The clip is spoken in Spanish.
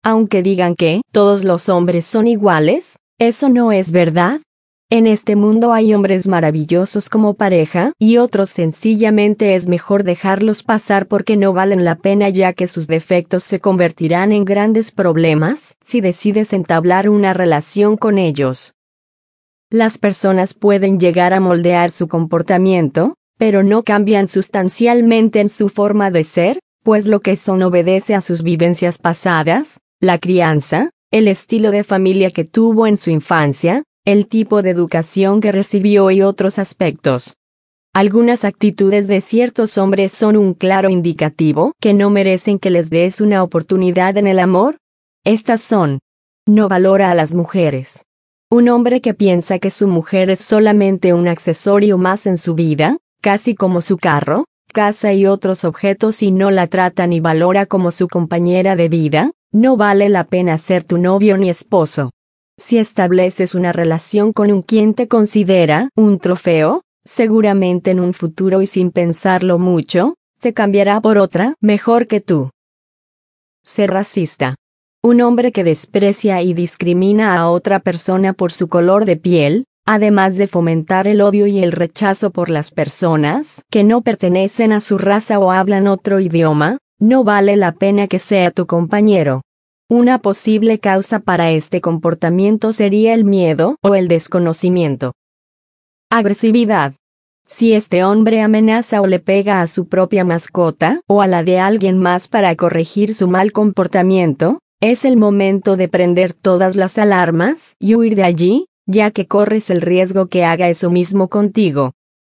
Aunque digan que todos los hombres son iguales, eso no es verdad. En este mundo hay hombres maravillosos como pareja y otros sencillamente es mejor dejarlos pasar porque no valen la pena ya que sus defectos se convertirán en grandes problemas si decides entablar una relación con ellos. Las personas pueden llegar a moldear su comportamiento, pero no cambian sustancialmente en su forma de ser, pues lo que son obedece a sus vivencias pasadas, la crianza, el estilo de familia que tuvo en su infancia, el tipo de educación que recibió y otros aspectos. Algunas actitudes de ciertos hombres son un claro indicativo que no merecen que les des una oportunidad en el amor. Estas son: no valora a las mujeres. Un hombre que piensa que su mujer es solamente un accesorio más en su vida, casi como su carro, casa y otros objetos y no la trata ni valora como su compañera de vida, no vale la pena ser tu novio ni esposo. Si estableces una relación con un quien te considera un trofeo, seguramente en un futuro y sin pensarlo mucho, te cambiará por otra mejor que tú. Ser racista. Un hombre que desprecia y discrimina a otra persona por su color de piel, además de fomentar el odio y el rechazo por las personas que no pertenecen a su raza o hablan otro idioma, no vale la pena que sea tu compañero. Una posible causa para este comportamiento sería el miedo o el desconocimiento. Agresividad. Si este hombre amenaza o le pega a su propia mascota o a la de alguien más para corregir su mal comportamiento, es el momento de prender todas las alarmas y huir de allí, ya que corres el riesgo que haga eso mismo contigo.